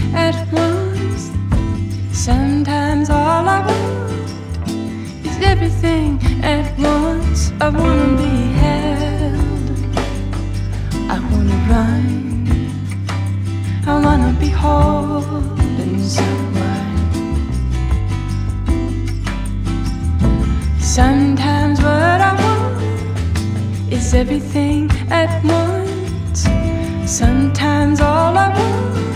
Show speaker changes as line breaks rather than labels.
at once. Sometimes all I want is everything at once. I wanna be held, I wanna run, I wanna be holding someone. Sometimes what I want is everything at once. Sometimes all I want